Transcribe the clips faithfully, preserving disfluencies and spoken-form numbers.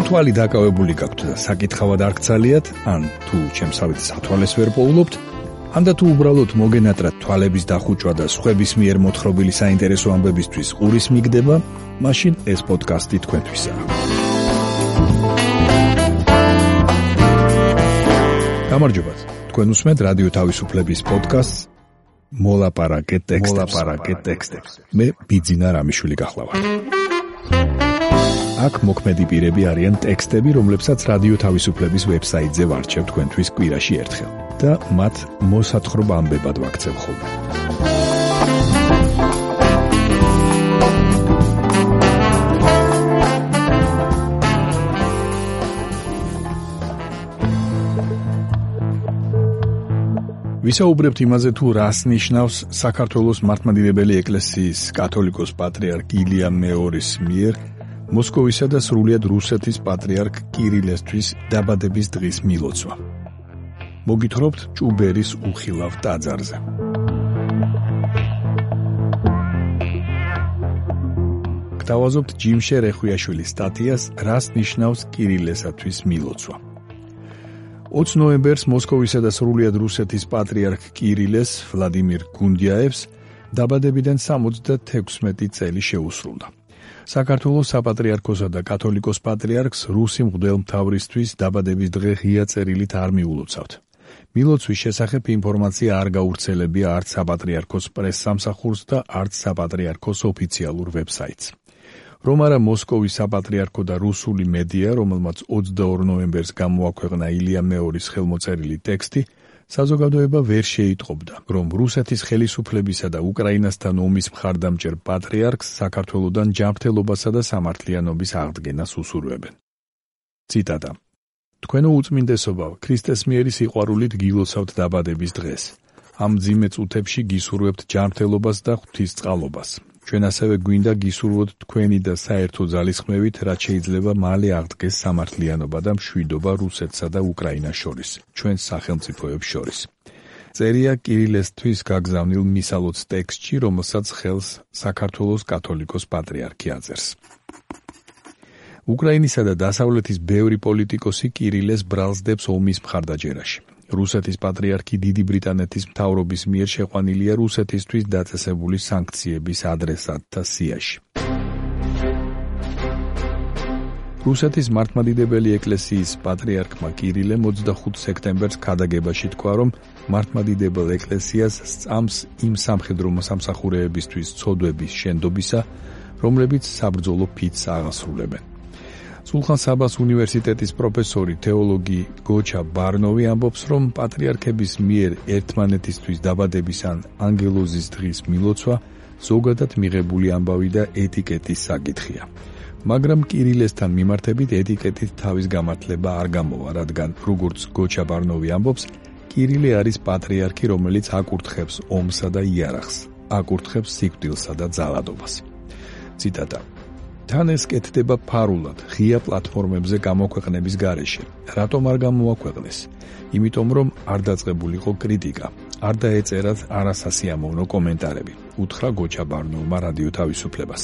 თვალი დაკავებული გაქვთ და საკითხავად არ გცალიათ, ან თუ ჩემსავით სათვალეს ვერ პოულობთ, ან და თუ უბრალოდ მოგენატრათ თვალების დახუჭვა და სხვების მიერ მოთხრობილი საინტერესო ამბებისთვის ყურის მიგდება, მაშინ ეს პოდკასტი თქვენთვისაა. გამარჯობათ, თქვენ უსმენთ რადიო თავისუფლების პოდკასტს მოლაპარაკე ტექსტებს. მე ბიძინა რამიშვილი გახლავართ. აქ მოქმედი პირები არიან ტექსტები, რომლებსაც რადიო თავისუფლების ვებსაიტზე ვარჩევ თქვენთვის კვირაში ერთხელ და მათ მოსათხრობ ამბებად ვაქცევ ხოლმე. ვისაუბრებთ იმაზე, თუ რას ნიშნავს საქართველოს მართლმადიდებელი ეკლესიის კათოლიკოს პატრიარქ ილია მეორის მიერ მოსკოვისა და სრულიად რუსეთის პატრიარქ კირილესთვის დაბადების დღის მილოცვა. მოგითხრობთ ჭუბერის უხილავ ტაძარზე. გთავაზობთ ჯიმშე რეხვიაშვილის სტატიას რას ნიშნავს კირილესათვის მილოცვა. ოცი ნოემბერს მოსკოვისა და სრულიად რუსეთის პატრიარქ კირილეს ვლადიმირ გუნდიაევს დაბადებიდან სამოცდათექვსმეტი წელი შეუსრულდა. საქართველოს საპატრიარქოსა და კათოლიკოს პატრიარქს რუსი მღვდელმთავრისთვის დაბადების დღე ღია წერილით არ მიულოცავთ. მილოცვის შესახებ ინფორმაცია არ გავრცელებია არც საპატრიარქოს პრესსამსახურს და არც საპატრიარქოს ოფიციალურ ვებსაიტს. რომ არა მოსკოვის საპატრიარქო და რუსული მედია, რომელმაც ოცდაორ ნოემბერს გამოაქვეყნა ილია მეორის ხელმოწერილი ტექსტი, საზოგადოება ვერ შეიტყობდა, რომ რუსეთის ხელისუფლებისა და უკრაინასთან ომის მხარდამჭერ პატრიარქს საქართველოდან ჯანმრთელობასა და სამართლიანობის აღდგენას უსურვებენ. ციტატა. თქვენო უწმინდესობავ, ქრისტეს მიერი სიყვარულით გილოცავთ დაბადების დღეს. ამ მძიმე წუთებში გისურვებთ ჯანმრთელობას და ღვთისწყალობას. ჩვენ ასევე გვინდა გისურვოთ თქვენი და საერთო ძალისხმევით, რაც შეიძლება მალე აღდგეს სამართლიანობა და მშვიდობა რუსეთსა და უკრაინას შორის, ჩვენს სახელმწიფოებს შორის. წერია კირილესთვის გაგზავნილ მისალოც ტექსტში, რომელსაც ხელს საქართველოს კათოლიკოს პატრიარქი აწერს. უკრაინისა და დასავლეთის ბევრი პოლიტიკოსი კირილეს ბრალს დებს ომის მხარდაჭერაში. რუსეთის პატრიარქი დიდი ბრიტანეთის მთავრობის მიერ შეყვანილია რუსეთისთვის დაწესებული სანქციების ადრესატთა სიაში. რუსეთის მართლმადიდებელი ეკლესიის პატრიარქმა კირილემ ოცდახუთი სექტემბერს ქადაგებაში თქვა, რომ მართლმადიდებელ ეკლესიას სწამს იმ სამხედრო სამსახურეებისთვის ცოდვების შენდობისა, რომლებიც საბრძოლო ფიცს აღასრულებენ. სულხან საბას უნივერსიტეტის პროფესორი თეოლოგი გოჩა ბარნოვი ამბობს, რომ პატრიარქების მიერ ერთმანეთისთვის დაბადების ან ანგელოზის დღის მილოცვა ზოგადად მიღებული ამბავი და ეტიკეტის საკითხია. მაგრამ კირილესთან მიმართებით ეტიკეტით თავის გამართლება არ გამოვა, რადგან, როგორც გოჩა ბარნოვი ამბობს, კირილე არის პატრიარქი, რომელიც აკურთხებს ომსა და იარაღს, აკურთხებს სიკვდილსა და ძალადობას. ციტატა. თან ეს კეთდება ფარულად, ღია პლატფორმებზე გამოქვეყნების გარეშე. რატომ არ გამოაქვეყნეს? იმიტომ რომ არ დაწყებულიყო კრიტიკა, არ დაეწერათ არასასიამოვნო კომენტარები, უთხრა გოჩა ბარნოვმა რადიო თავისუფლებას.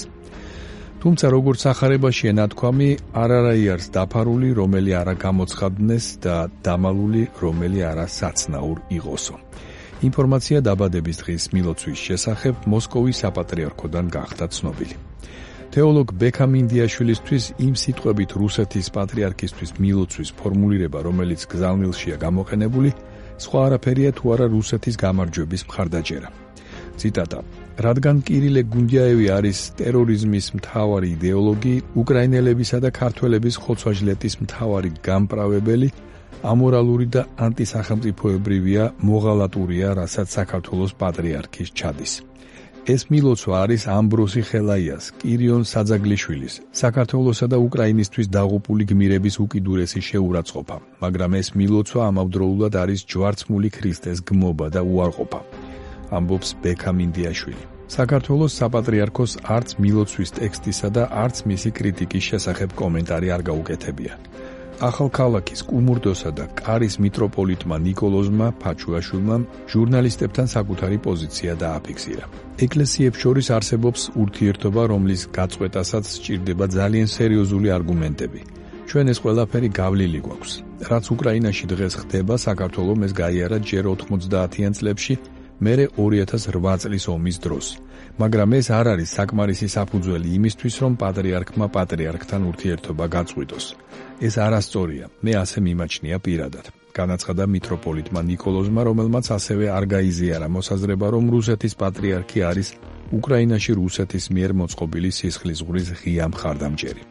თუმცა როგორც სახარებაშია ნათქვამი, არარაი არის დაფარული, რომელი არა გამოცხადნეს და დამალული, რომელი არა საცნაურ იყოსო. ინფორმაცია დაბადების დღის მილოცვის შესახებ მოსკოვის საპატრიარქოდან გახდა ცნობილი. თეოლოგ ბექა მინდიაშვილისთვის იმ სიტყვებით რუსეთის პატრიარქისთვის მილოცვის ფორმულირება, რომელიც გზავნილშია გამოყენებული, სხვა არაფერია თუ არა რუსეთის გამარჯვების მხარდაჭერა. ციტატა. რადგან კირილე გუნდიაევი არის ტერორიზმის მთავარი იდეოლოგი, უკრაინელებისა და ქართველების ხოცვა-ჟლეტის მთავარი გამправებელი, ამორალური და ანტისახელმწიფოებრივია, მოღალატურია, რასაც საქართველოს პატრიარქის ჩადის. ეს მილოცვა არის ამბროსი ხელაიას, კირიონ საძაგლიშვილის, საქართველოსა და უკრაინისთვის დაღუპული გმირების უკიდურესი შეურაცხყოფა, მაგრამ ეს მილოცვა ამავდროულად არის ჯვარცმული ქრისტეს გმობა და უარყოფა, ამბობს ბექა მინდიაშვილი. საქართველოს საპატრიარქოს არც მილოცვის ტექსტისა და არც მისი კრიტიკის შესახებ კომენტარი არ გაუკეთებია. ახალქალაქის კუმურდოსა და კარის მიტროპოლიტმა ნიკოლოზმა ფაჩუაშვილმა ჟურნალისტებთან საკუთარი პოზიცია დააფიქსირა. ეკლესიებს შორის არსებობს ურთიერთობა, რომლის გაწყვეტასაც სჭირდება ძალიან სერიოზული არგუმენტები, ჩვენ ეს ყველაფერი გავლილი გვაქვს. რაც უკრაინაში დღეს ხდება, საქართველომ ეს გაიარა ჯერ ოთხმოცდაათიან წლებში, მერე ორი ათას რვა წლის ომის დროს. მაგრამ ეს არ არის საკმარისი საფუძველი იმისთვის, რომ პატრიარქმა პატრიარქთან ურთიერთობა გაწყვიტოს. ეს არასწორია, მე ასე მიმაჩნია პირადად. განაცხადა მიტროპოლიტმა ნიკოლოზმა, რომელმაც ასევე არ გაიზიარა მოსაზრება, რომ რუსეთის პატრიარქი არის უკრაინაში რუსეთის მიერ მოწყობილი სისხლისღვრიის ღია მხარდამჭერი.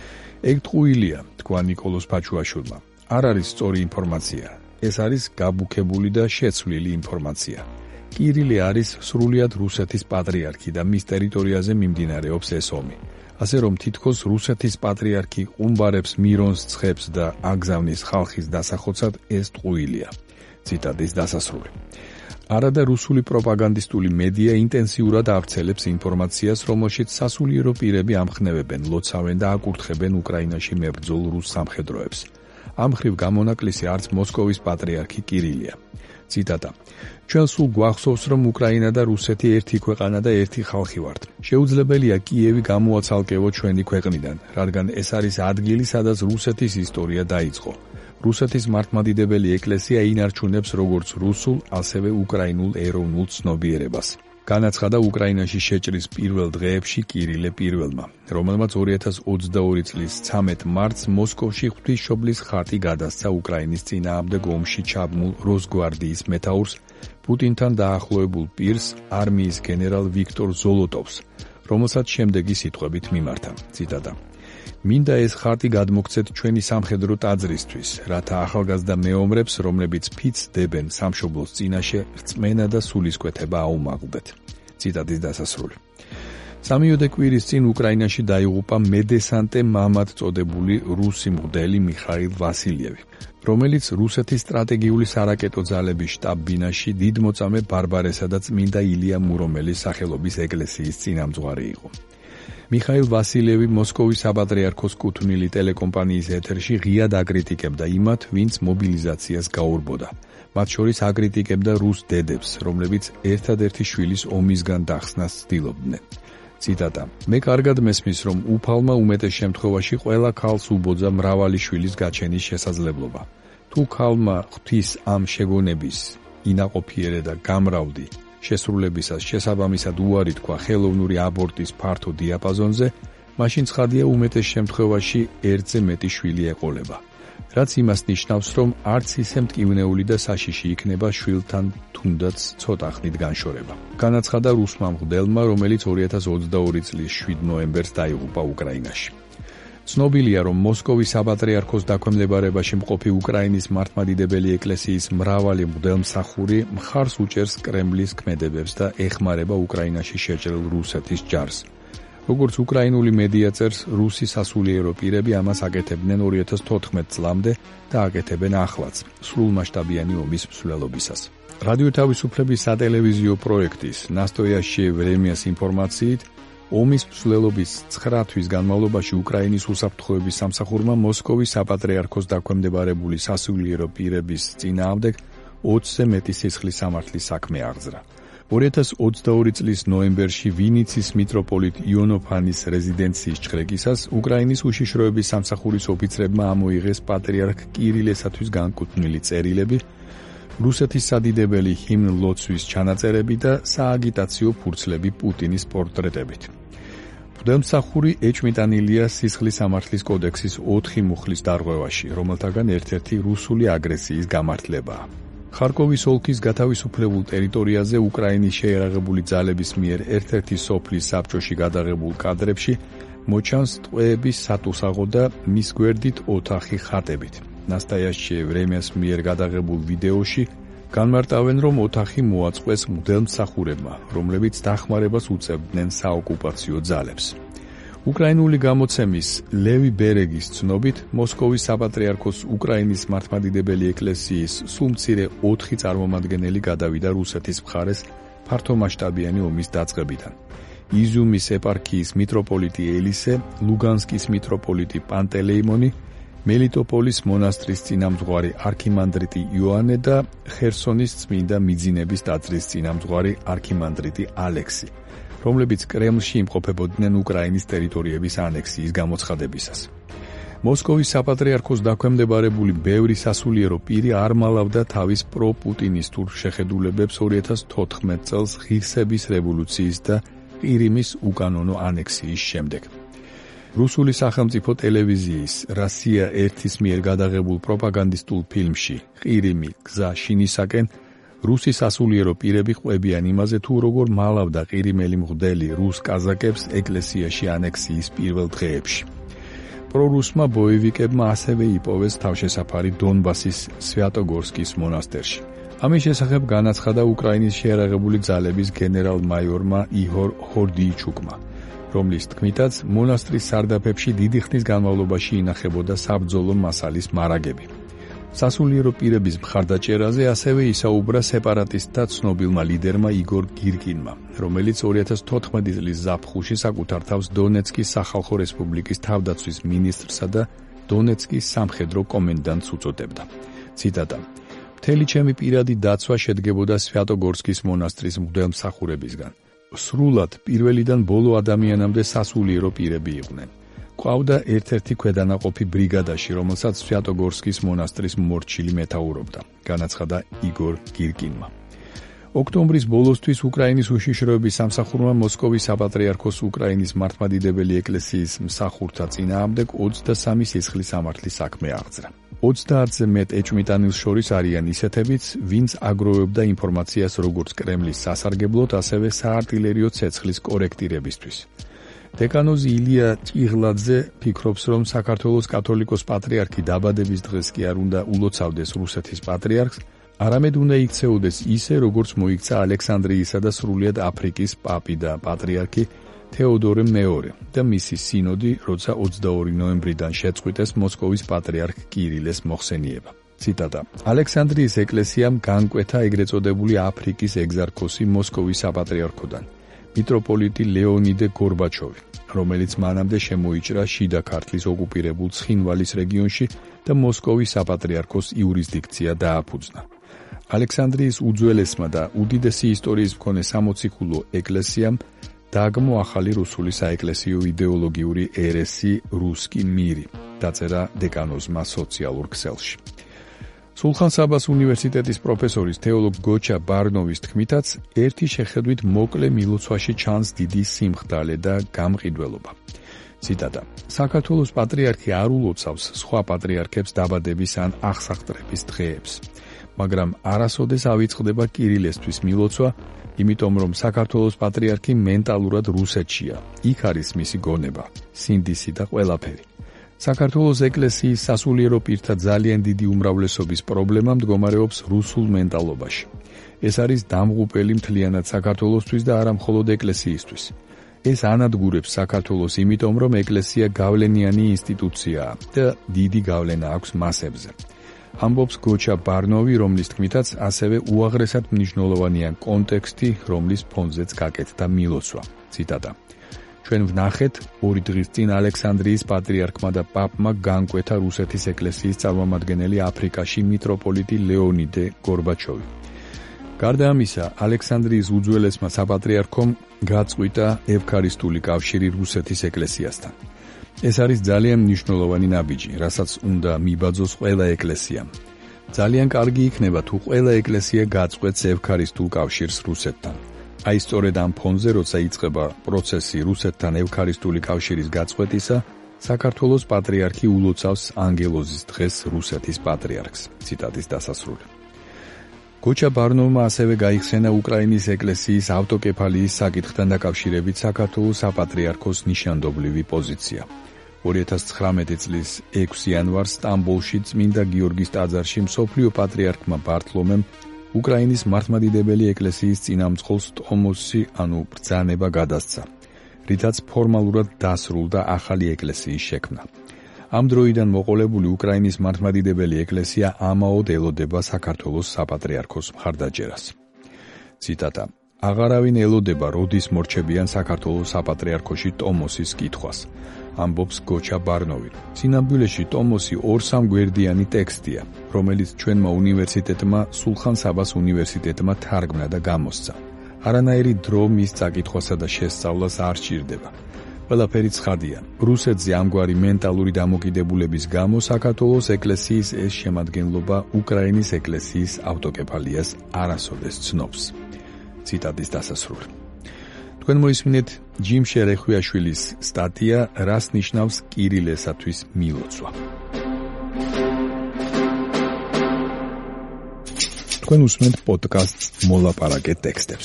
ეგ ტყუილია, თქვა ნიკოლოზ ფაჩუაშვილმა. არ არის სწორი ინფორმაცია. ეს არის გაბუქებული და შეცვლილი ინფორმაცია. კირილე არის სრულიად რუსეთის პატრიარქი და მის ტერიტორიაზე მიმდინარეობს ეს ომი. ასე რომ თითქოს რუსეთის პატრიარქი ყუმბარებს მირონს ცხებს და აგზავნის ხალხის დასახოცად ეს ტყუილია. ციტატის დასასრული. არადა რუსული პროპაგანდისტული მედია ინტენსიურად ავრცელებს ინფორმაციას, რომელშიც სასულიერო პირები ამხნევებენ, ლოცავენ და აკურთხებენ უკრაინაში მებრძოლ რუს სამხედროებს. ამ მხრივ გამონაკლისი არც მოსკოვის პატრიარქი კირილია. ციტატა. ჩვენ სულ გვახსოვს, რომ უკრაინა და რუსეთი ერთი ქვეყანა და ერთი ხალხი ვართ. შეუძლებელია კიევი გამოაცალკევოთ ჩვენი ქვეყნიდან, რადგან ეს არის ადგილი, სადაც რუსეთის ისტორია დაიწყო. რუსეთის მართლმადიდებელი ეკლესია ინარჩუნებს როგორც რუსულ, ასევე უკრაინულ ეროვნულ ცნობიერებას. განაცხადა უკრაინაში შეჭრის პირველ დღეებში კირილე პირველმა, რომელმაც ორი ათას ოცდაორი წლის ცამეტ მარტს მოსკოვში ღვთისმშობლის ხატი გადასცა უკრაინის წინააღმდეგ ომში ჩაბმულ როსგვარდიის მეთაურს, პუტინთან დაახლოებულ პირს, არმიის გენერალ ვიქტორ ზოლოტოვს, რომელსაც შემდეგი სიტყვებით მიმართა. ციტატა. მინდა ეს ხარტი გადმოგცეთ ჩვენი სამხედრო ტაძრისთვის, რათა ახალგაზრდა მეომრებს, რომლებიც ფიცს დებენ სამშობლოს წინაშე, რწმენა და სულისკვეთება აუმაღლდეთ. ციტატის დასასრული. სამიოდე კვირის წინ უკრაინაში დაიღუპა მედესანტე მამად წოდებული რუსი მღვდელი მიხაილ ვასილიევი, რომელიც რუსეთის სტრატეგიული სარაკეტო ძალების შტაბ-ბინაში დიდმოწამე ბარბარესა და წმინდა ილია მურომელის სახელობის ეკლესიის წინამძღვარი იყო. მიხაილ ვასილიევი მოსკოვის საპატრიარქოს კუთვნილი ტელეკომპანიის ეთერში ღიად აკრიტიკებდა იმათ, ვინც მობილიზაციას გაურბოდა. მათ შორის აკრიტიკებდა რუს დედებს, რომლებიც ერთადერთი შვილის ომისგან დახსნას ცდილობდნენ. ციტატა. მე კარგად მესმის, რომ უფალმა უმეტეს შემთხვევაში ყველა ქალს უბოძა მრავალი შვილის გაჩენის შესაძლებლობა. თუ ქალმა ღვთის ამ შეგონების ინაყოფიერე და გამრავდი შესრულებისას შესაბამისად უარი თქვა ხელოვნური აბორტის ფართო დიაპაზონზე, მაშინ ცხადია უმეტეს შემთხვევაში ერთზე მეტი შვილი ეყოლება. რაც იმას ნიშნავს, რომ არც ისე მტკივნეული და საშიში იქნება შვილთან თუნდაც ცოტა ხნით განშორება. განაცხადა რუსმა მღვდელმა, რომელიც ორი ათას ოცდაორი წლის შვიდ ნოემბერს დაიღუპა უკრაინაში. ცნობილია, რომ მოსკოვის საპატრიარქოს დაქვემდებარებაში მყოფი უკრაინის მართლმადიდებელი ეკლესიის მრავალი მღვდელმსახური მხარს უჭერს კრემლის ქმედებებს და ეხმარება უკრაინაში შეჭრილ რუსეთის ჯარს. როგორც უკრაინული მედია წერს, რუსი სასულიერო პირები ამას აკეთებდნენ ორი ათას თოთხმეტ წლამდე და აკეთებენ ახლაც, სრულმასშტაბიანი ომის მსვლელობისას. რადიო თავისუფლების სატელევიზიო პროექტის ნასტოიაშჩე ვრემიას ინფორმაციით, ომის მსვლელობის ცხრა თვის განმავლობაში უკრაინის უსაფრთხოების სამსახურმა მოსკოვის საპატრიარქოს დაქვემდებარებული სასულიერო პირების წინააღმდეგ ოცზე მეტი სისხლის სამართლის საქმე აღძრა. ორი ათას ოცდაორი წლის ნოემბერში ვინიცის მიტროპოლიტ იონოფანის რეზიდენციის ჩხრეკისას უკრაინის უშიშროების სამსახურის ოფიცრებმა ამოიღეს პატრიარქ კირილესათვის განკუთვნილი წერილები, რუსეთის სადიდებელი ჰიმნ ლოცვის ჩანაწერები და სააგიტაციო ფურცლები პუტინის პორტრეტებით. მღვდელმსახური ეჭვმიტანილია სისხლის სამართლის კოდექსის ოთხი მუხლის დარღვევაში, რომელთაგან ერთ-ერთი რუსული აგრესიის გამართლებაა. ხარკოვის ოლქის გათავისუფლებულ ტერიტორიაზე უკრაინის შეიარაღებული ძალების მიერ ერთ-ერთი სოფლის საბჭოში გადაღებულ კადრებში მოჩანს ტყვეების სატუსაღო და მის გვერდით ოთახი ხატებით. ნასტაიაშჩე ვრემიას მიერ გადაღებულ ვიდეოში განმარტავენ, რომ ოთახი მოაწყვეს მღვდელმსახურებმა, რომლებიც დახმარებას უწევდნენ საოკუპაციო ძალებს. უკრაინული გამოცემის ლევი ბერეგის ცნობით, მოსკოვის საპატრიარქოს უკრაინის მართლმადიდებელი ეკლესიის სულ მცირე ოთხი წარმომადგენელი გადავიდა რუსეთის მხარეს ფართომასშტაბიანი ომის დაწყებიდან. იზიუმის ეპარქიის მიტროპოლიტი ელისე, ლუგანსკის მიტროპოლიტი პანტელეიმონი, მელიტოპოლის მონასტრის წინამძღვარი არქიმანდრიტი იოანე და ხერსონის წმინდა მიძინების ტაძრის წინამძღვარი არქიმანდრიტი ალექსი, რომლებიც კრემლში იმყოფებოდნენ უკრაინის ტერიტორიების ანექსიის გამოცხადებისას. მოსკოვის საპატრიარქოს დაქვემდებარებული ბევრი სასულიერო პირი არ მალავდა თავის პრო-პუტინისტურ შეხედულებებს ორი ათას თოთხმეტ წელს ღირსების რევოლუციის და ყირიმის უკანონო ანექსიის შემდეგ. რუსული სახელმწიფო ტელევიზიის რუსია ერთის მიერ გადაღებულ პროპაგანდისტულ ფილმში ყირიმი გზა შინისაკენ რუსი სასულიერო პირები ყვებიან იმაზე, თუ როგორ მალავდა ყირიმელი მღვდელი რუს კაზაკებს ეკლესიაში ანექსიის პირველ დღეებში. პრორუსმა ბოევიკებმა ასევე იპოვეს თავშესაფარი დონბასის სვიატოგორსკის მონასტერში. ამის შესახებ განაცხადა უკრაინის შეიარაღებული ძალების გენერალ-მაიორმა იჰორ ჰორდიიჩუკმა, რომლის თქმითაც მონასტრის სარდაფებში დიდი ხნის განმავლობაში ინახებოდა საბრძოლო მასალის მარაგები. სასულიერო პირების მხარდაჭერაზე ასევე ისაუბრა სეპარატისტთა ცნობილმა ლიდერმა იგორ გირკინმა, რომელიც ორი ათას თოთხმეტი წლის ზაფხულში საკუთარ თავს დონეცკის სახალხო რესპუბლიკის თავდაცვის მინისტრსა და დონეცკის სამხედრო კომენდანტს უწოდებდა. ციტატა: მთელი ჩემი პირადი დაცვა შედგებოდა სვიატოგორსკის მონასტრის მღვდელმსახურებისგან. სრულად პირველიდან ბოლო ადამიანამდე სასულიერო პირები იყვნენ. ყავდა ერთ-ერთი ქვედანაყოფი ბრიგადაში, რომელსაც სვიატოგორსკის მონასტრის მორჩილი მეთაურობდა, განაცხადა იგორ გირკინმა. ოქტომბრის ბოლოსთვის უკრაინის უშიშროების სამსახურმა მოსკოვის საპატრიარქოს უკრაინის მართლმადიდებელი ეკლესიის მსახურთა წინააღმდეგ ოცდასამი სისხლის სამართლის საქმე აღძრა. ოცდაათზე მეტ ეჭვმიტანილს შორის არიან ისეთებიც, ვინც აგროვებდა ინფორმაციას როგორც კრემლის სასარგებლოდ, ასევე საარტილერიო ცეცხლის კორექტირებისთვის. დეკანოზი ილია ჭიღლაძე ფიქრობს, რომ საქართველოს კათოლიკოს პატრიარქი დაბადების დღეს კი არ უნდა ულოცავდეს რუსეთის პატრიარქს, არამედ უნდა იქცეოდეს ისე, როგორც მოიქცა ალექსანდრიისა და სრულიად აფრიკის პაპი და პატრიარქი თეოდორე მეორე და მისი სინოდი, როცა ოცდაორი ნოემბრიდან შეწყვიტეს მოსკოვის პატრიარქ კირილეს მოხსენიება. ციტატა: ალექსანდრიის ეკლესიამ განკვეთა ეგრეთ წოდებული აფრიკის ეგზარქოსი მოსკოვის საპატრიარქოდან, მიტროპოლიტი ლეონიდე გორბაჩოვი, რომელიც მანამდე შემოიჭრა შიდა ქართლის ოკუპირებულ ცხინვალის რეგიონში და მოსკოვის საპატრიარქოს იურისდიქცია დააფუძნა. ალექსანდრიის უძველესმა და უდიდესი ისტორიის მქონე სამოციქულო ეკლესიამ დააგმო ახალი რუსული საეკლესიო იდეოლოგიური ერესი რუსკი მირი, დაწერა დეკანოზმა სოციალურ ქსელში. სულხან-საბას უნივერსიტეტის პროფესორის თეოლოგ გოჩა ბარნოვის თქმითაც, ერთი შეხედვით მოკლე მილოცვაში ჩანს დიდი სიმხდალე და გამყიდველობა. ციტატა: საქართველოს პატრიარქი არ ულოცავს სხვა პატრიარქებს დაბადების ან აღსახტრების დღეებს, მაგრამ არასოდეს ავიწყდება კირილესთვის მილოცვა, იმიტომ რომ საქართველოს პატრიარქი მენტალურად რუსეთშია, იქ არის მისი გონება, სინდისი და ყველაფერი. საქართველოს ეკლესიის სასულიერო პირთა ძალიან დიდი უმრავლესობის პრობლემა მდგომარეობს რუსულ მენტალობაში. ეს არის დამღუპელი მთლიანად საქართველოსთვის და არა მხოლოდ ეკლესიისთვის. ეს ანადგურებს საქართველოს იმიტომ, რომ ეკლესია გავლენიანი ინსტიტუციაა და დიდი გავლენა აქვს მასებზე. ამბობს გოჩა ბარნოვი, რომლის თქმითაც ასევე უაღრესად მნიშვნელოვანია კონტექსტი, რომლის ფონზეც გაკეთდა მილოცვა. ციტატა: ჩვენ ვნახეთ, ორი დღის წინ ალექსანდრიის პატრიარქმა და პაპმა განკვეთა რუსეთის ეკლესიის წარმომადგენელი აფრიკაში მიტროპოლიტი ლეონიდე გორბაჩოვი. გარდა ამისა, ალექსანდრიის უძველესმა საპატრიარქომ გაწყვიტა ევქარისტიული კავშირი რუსეთის ეკლესიასთან. ეს არის ძალიან მნიშვნელოვანი ნაბიჯი, რასაც უნდა მიბაძოს ყველა ეკლესიამ. ძალიან კარგი იქნება, თუ ყველა ეკლესია გაწყვეტს ევქარისტულ კავშირს რუსეთთან. აი სწორედ ამ ფონზე, როცა იწყება პროცესი რუსეთთან ევქარისტული კავშირის გაწყვეტისა, საქართველოს პატრიარქი ულოცავს ანგელოზის დღეს რუსეთის პატრიარქს. ციტატის დასასრული. გოჩა ბარნოვმა ასევე გაიხსენა უკრაინის ეკლესიის ავტოკეფალიის საკითხთან დაკავშირებით საქართველოს საპატრიარქოს ნიშანდობლივი პოზიცია. ორი ათას ცხრამეტი წლის ექვსი იანვარს სტამბოლში წმინდა გიორგის ტაძარში მსოფლიო პატრიარქმა ბართლომემ უკრაინის მართლმადიდებელი ეკლესიის წინამძღოლს ტომოსი, ანუ ბრძანება გადასცა, რითაც ფორმალურად დასრულდა ახალი ეკლესიის შექმნა. ამ დროიდან მოყოლებული უკრაინის მართლმადიდებელი ეკლესია ამაოდ ელოდება საქართველოს საპატრიარქოს მხარდაჭერას. ციტატა: აღარავინ ელოდება, როდის მორჩებიან საქართველოს საპატრიარქოში ტომოსის კითხვას, ამბობს გოჩა ბარნოვი. სინამდვილეში ტომოსი ორ-სამ გვერდიანი ტექსტია, რომელიც ჩვენმა უნივერსიტეტმა, სულხან-საბას უნივერსიტეტმა თარგმნა და გამოსცა. არანაირი დრო მის წაკითხვასა და შესწავლას არ სჭირდება. ყველაფერი ცხადია. რუსეთზე ამგვარი მენტალური დამოკიდებულების გამო საქართველოს ეკლესიის ეს შემადგენლობა უკრაინის ეკლესიის ავტოკეფალიას არასოდეს ცნობს. ციტატის დასასრული. თქვენ მოისმინეთ ჯიმ შერეხვიაშვილის სტატია რას ნიშნავს კირილესათვის მილოცვა. თქვენ უსმენთ პოდკასტს მოლაპარაკე ტექსტებს.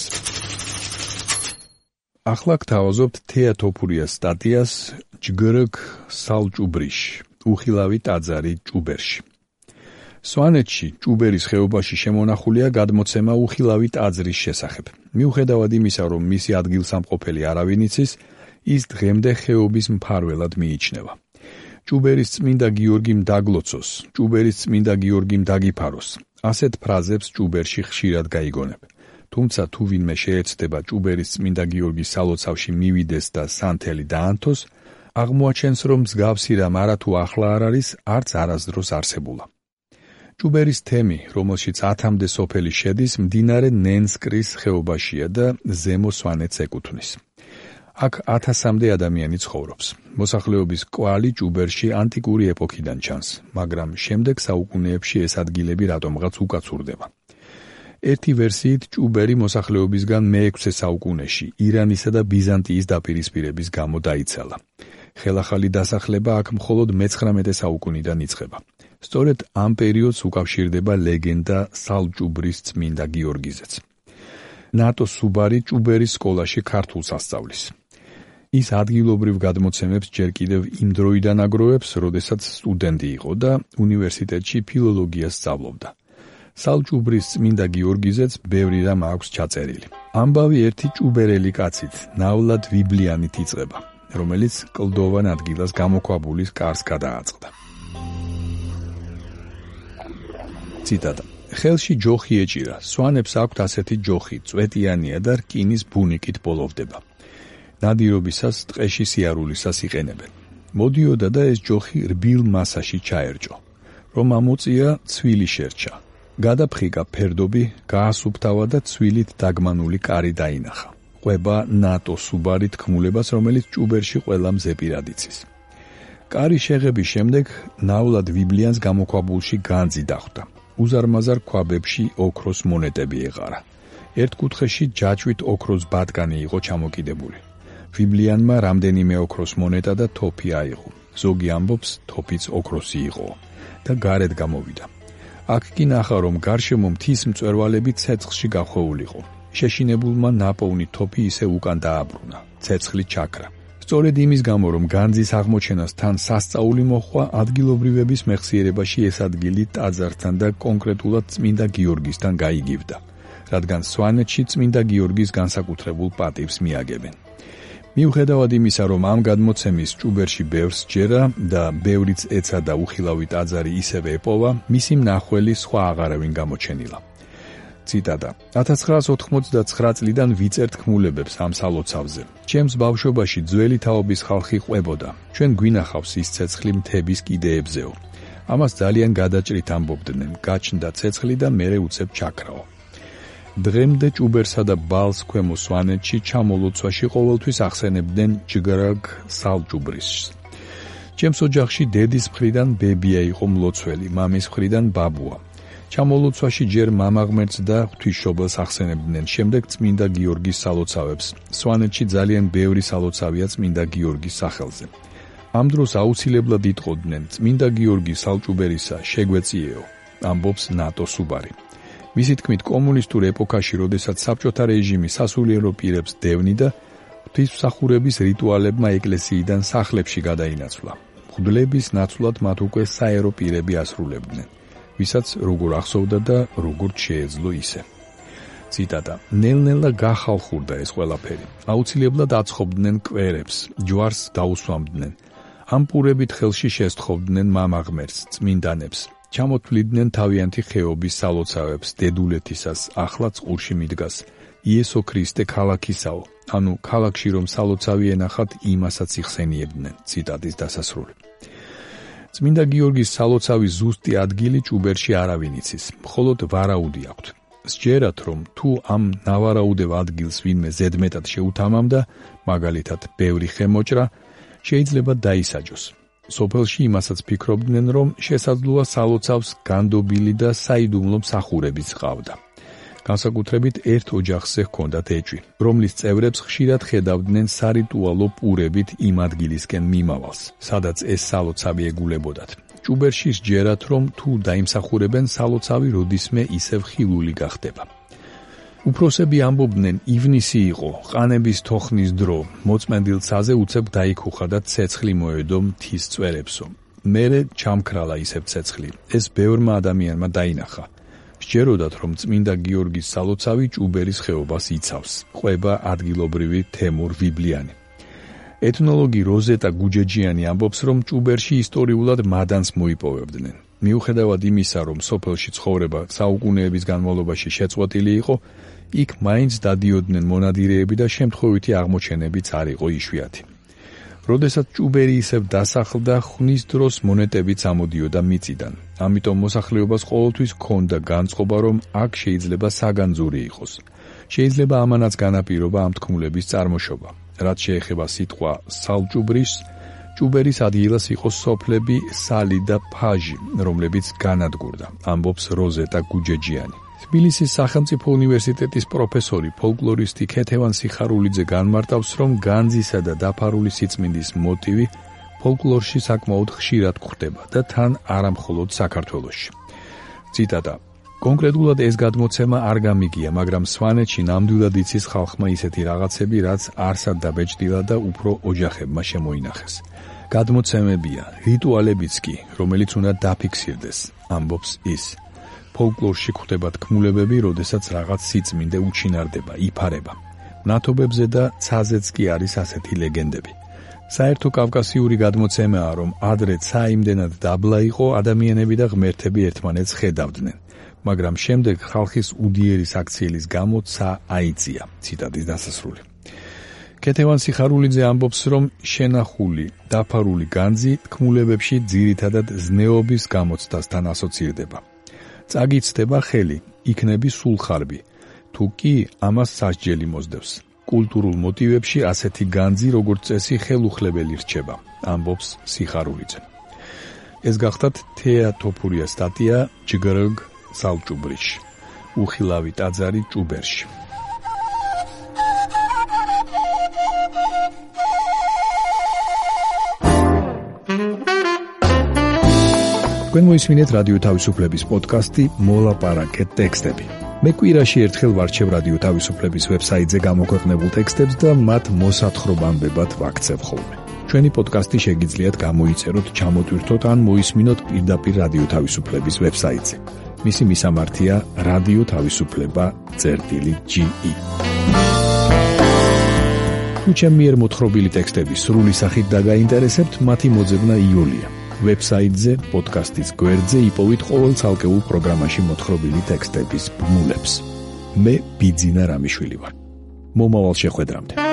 ახლა გთავაზობთ თეა თოფურიას სტატიას ჯგრგ სალჭუბრიში, უხილავი ტაძარი ჭუბერში. სვანეთში, ჭუბერის ხეობაში შემონახულია გადმოცემა უხილავი ტაძრის შესახებ. მიუხედავად იმისა, რომ მისი ადგილსამყოფელი არავინ იცის, ის დღემდე ხეობის მფარველად მიიჩნევა. ჭუბერის წმინდა გიორგიმ დაგლოცოს, ჭუბერის წმინდა გიორგიმ დაგიფაროს. ასეთ ფრაზებს ჭუბერში ხშირად გაიგონებ. თუმცა თუ ვინმე შეეცდება ჭუბერის წმინდა გიორგის სალოცავში მივიდეს და სანთელი დაანთოს, აღმოაჩენს, რომ მსგავსი რამ არათუ ახლა არ არის, არც არასდროს არსებულა. ჭუბერის თემი, რომელშიც ათამდე სოფელი შედის, მდინარე ნენსკრის ხეობაშია და ზემო სვანეთს ეკუთვნის. აქ ათასამდე ადამიანი ცხოვრობს. მოსახლეობის კვალი ჭუბერში ანტიკური ეპოქიდან ჩანს, მაგრამ შემდეგ საუკუნეებში ეს ადგილები რატომღაც უკაცურდება. ერთი ვერსიით ჭუბერი მოსახლეობისგან მეექვსე საუკუნეში ირანისა და ბიზანტიის დაპირისპირების გამო დაიცალა. ხელახალი დასახლება აქ მხოლოდ მეცხრამეტე საუკუნიდან იწყება. სწორედ ამ პერიოდს უკავშირდება ლეგენდა სალჭუბრის წმინდა გიორგიზეც. ნატო სუბარი ჭუბერის სკოლაში ქართულს ასწავლის. ის ადგილობრივ გადმოცემებს ჯერ კიდევ იმ დროიდან აგროვებს, როდესაც სტუდენტი იყო და უნივერსიტეტში ფილოლოგიას სწავლობდა. სალჭუბრის წმინდა გიორგიზეც ბევრი რამ აქვს ჩაწერილი. ამბავი ერთი ჭუბერელი კაცით, ნავლად ვიბლიანით იწყება, რომელიც კლდოვან ადგილას გამოქვაბულის კარს გადააწყდა. ციტატა. ხელში ჯოხი ეჭირა, სვანებს აქვთ ასეთი ჯოხი, წვეტიანია და რკინის ბუნიკით ბოლოვდება. ნადირობისას ტყეში სიარულისას იყენებენ. მოდიოდა და ეს ჯოხი რბილ მასაში ჩაერჭო. რომ ამოწია, ცვილი შერჩა. გადაფხიკა ფერდობი, გაასუფთავა და ცვილით დაგმანული კარი დაინახა. ყვება ნატო სუბარი თქმულებას, რომელიც ჭუბერში ყველა მზეპირად იცის. კარი შეღების შემდეგ ნავლად ვიბლიანს გამოქვაბულში განძი დახვდა. უზარმაზარ ქვაბებში ოქროს მონეტები ეყარა. ერთ კუთხეში ჯაჭვით ოქროს ბატკანი იყო ჩამოკიდებული. ვიბლიანმა რამდენიმე ოქროს მონეტა და თოფი აიღო. ზოგი ამბობს, თოფიც ოქროსი იყო და გარეთ გამოვიდა. აქ კი ნახა, რომ გარშემო მთის მწვერვალები ცეცხლში გახვეულიყო. შეშინებულმა ნაპოვნი თოფი ისე უკან დააბრუნა. ცეცხლი ჩაქრა. სწორედ იმის გამო, რომ განძის აღმოჩენას თან სასწაული მოჰყვა, ადგილობრივების მეხსიერებაში ეს ადგილი ტაძართან და კონკრეტულად წმინდა გიორგისთან გაიგივდა, რადგან სვანეთში წმინდა გიორგის განსაკუთრებულ პატივს მიაგებენ. მიუხედავად იმისა, რომ ამ გადმოცემის ჭუბერში ბევრს ჯერა და ბევრიც ეცადა უხილავი ტაძარი ისევე ეპოვა, მისი მნახველი სხვა აღარავინ გამოჩენილა. ციტატა. ათას ცხრაას ოთხმოცდაცხრა წლიდან ვიწერ თქმულებებს ამ სალოცავზე. ჩემს ბავშვობაში ძველი თაობის ხალხი ყვებოდა. ჩვენ გვინახავს ის ცეცხლი მთების კიდეებზეო. ამას ძალიან გადაჭრით ამბობდნენ. გაჩნდა ცეცხლი და მერე უცებ ჩაქრაო. დღემდე ჭუბერსა და ბალს ქვემო სვანეთში ჩამოლოცვაში ყოველთვის ახსენებდნენ ჯგრგ სალჭუბრისს. ჩემს ოჯახში დედის მხრიდან ბებია იყო მლოცველი, მამის მხრიდან ბაბუა. ჩამოლოცვაში ჯერ მამა ღმერთს და ღვთისმშობელს ახსენებდნენ, შემდეგ წმინდა გიორგის სალოცავებს. სვანეთში ძალიან ბევრი სალოცავია წმინდა გიორგის სახელზე. ამ დროს აუცილებლად იტყოდნენ, წმინდა გიორგი სალჭუბერისა შეგვეციეო, ამბობს ნატო სუბარი. მისი თქმით, კომუნისტურ ეპოქაში, როდესაც საბჭოთა რეჟიმი სასულიერო პირებს დევნიდა, ღვთისმსახურების რიტუალებმა ეკლესიიდან სახლებში გადაინაცვლა. მღვდლების ნაცვლად მათ უკვე საერო პირები ასრულებდნენ, ვისაც როგორ ახსოვდა და როგორ შეეძლო ისე. ციტატა. ნელ-ნელა გახალხურდა ეს ყველაფერი. აუცილებლად აცხობდნენ კვერებს, ჯვარს დაუსვამდნენ. ამ პურებით ხელში შესთხოვდნენ მამა ღმერთს, წმინდანებს. ჩამოთვლიდნენ თავიანთი ხეობის სალოცავებს, დედულეთისას, ახლა წყურში მიდგას. იესო ქრისტე ქალაქისაო, ანუ ქალაქში რომ სალოცავი ენახათ, იმასაც იხსენიებდნენ. ციტატის დასასრული. წმინდა გიორგის სალოცავის ზუსტი ადგილი ჭუბერში არავინ იცის, მხოლოდ ვარაუდი აქვთ. სჯერათ, რომ თუ ამ ნავარაუდევ ადგილს ვინმე ზედმეტად შეუთამამდა, მაგალითად, ბევრი ხემოჭრა, შეიძლება დაისაჯოს. სოფელში იმასაც ფიქრობდნენ, რომ შესაძლოა სალოცავს განდობილი და საიდუმლო მსახურებიც ჰყავდა. განსაკუთრებით ერთ ოჯახზე ჰქონდათ ეჭვი, რომლის წევრებს ხშირად ხედავდნენ სარიტუალო პურებით იმ ადგილისკენ მიმავალს, სადაც ეს სალოცავი ეგულებოდათ. ჭუბერში სჯერათ, რომ თუ დაიმსახურებენ, სალოცავი როდისმე ისევ ხილული გახდება. უფროსები ამბობდნენ, ივნისი იყო, ყანების თოხნის დრო, მოწმენდილცაზე უცებ დაიქუხა და ცეცხლი მოედო მთის წვერებსო. მერე ჩამქრალა ისევ ცეცხლი, ეს ბევრმა ადამიანმა დაინახა. სჯეროდათ, რომ წმინდა გიორგის სალოცავი ჭუბერის ხეობას იცავს, ყვება ადგილობრივი თემურ ვიბლიანი. ეთნოლოგი როზეტა გუჯეჯიანი ამბობს, რომ ჭუბერში ისტორიულად მადანს მოიპოვებდნენ. მიუხედავად იმისა, რომ სოფელში ცხოვრება საუკუნეების განმავლობაში შეწყვეტილი იყო, იქ მაინც დადიოდნენ მონადირეები და შემთხვევითი აღმოჩენებიც არ იყო იშვიათი. როდესაც ჭუბერი ისევ დასახლდა, ხვნის დროს მონეტებიც ამოდიოდა მიწიდან. ამიტომ მოსახლეობას ყოველთვის ჰქონდა განწყობა, რომ აქ შეიძლება საგანძური იყოს. შეიძლება ამანაც განაპირობა ამ თქმულების წარმოშობა. რაც შეეხება სიტყვა სალჭუბრის, ჭუბერის ადგილას იყო სოფლები სალი და ფაჟი, რომლებიც განადგურდა, ამბობს როზეტა გუჯეჯიანი. თბილისის სახელმწიფო უნივერსიტეტის პროფესორი, ფოლკლორისტი ქეთევან სიხარულიძე განმარტავს, რომ განძისა და დაფარული სიწმინდის მოტივი ფოლკლორში საკმაოდ ხშირად გვხვდება და თან არა მხოლოდ საქართველოში. ციტატა: კონკრეტულად ეს გადმოცემა არ გამიგია, მაგრამ სვანეთში ნამდვილად იცის ხალხმა ისეთი რაღაცები, რაც არსად დაბეჭდილა და უფრო ოჯახებმა შემოინახეს. გადმოცემებია, რიტუალებიც კი, რომელიც უნდა დაფიქსირდეს, ამბობს ის. ფოლკლორში გვხვდება თქმულებები, როდესაც რაღაც სიწმინდე უჩინარდება, იფარება. ნათობებზე და ცაზეც კი არის ასეთი ლეგენდები. საერთო კავკასიური გადმოცემაა, რომ ადრე ცა იმდენად დაბლა იყო, ადამიანები და ღმერთები ერთმანეთს ხედავდნენ. მაგრამ შემდეგ ხალხის უდიერი საქციელის გამო ცა აიწია. ციტატის დასასრული. ქეთევან სიხარულიძე ამბობს, რომ შენახული, დაფარული განძი თქმულებებში ძირითადად ზნეობის გამოცდასთან ასოცირდება. წაგიცდება ხელი, იქნები სულხარბი, თუ კი ამას სასჯელი მოსდევს. კულტურულ მოტივებში ასეთი განძი როგორც წესი ხელუხლებელი რჩება, ამბობს სიხარულიძე. ეს გახდათ თეატოფურია სტატია ჯგრგ სალჭუბრიში. უხილავი ტაძარი ჭუბერში. თქვენ მოისმინეთ რადიო თავისუფლების პოდკასტი მოლაპარაკე ტექსტები. მე კვირაში ერთხელ ვარჩევ რადიო თავისუფლების ვებსაიტზე გამოქვეყნებულ ტექსტებს და მათ მოსათხრობამდებად ვაქცევ ხოლმე. ჩვენი პოდკასტი შეგიძლიათ გამოიწეროთ, ჩამოტვირთოთ ან მოისმინოთ პირდაპირ რადიო თავისუფლების ვებსაიტზე. მისი მისამართია რადიო თავისუფლება წერტილი ჯი ი. თუ ჩემი მიერ მოთხრობილი ტექსტები სრული სახით დაგაინტერესებთ, მათი მოძებნა იოლია. ვებსაიტზე, პოდკასტის გვერდზე იპოვით ყოველ ცალკეულ პროგრამაში მოთხრობილი ტექსტების ბმულებს. მე ბიძინა რამიშვილი ვარ. მომავალ შეხვედრამდე.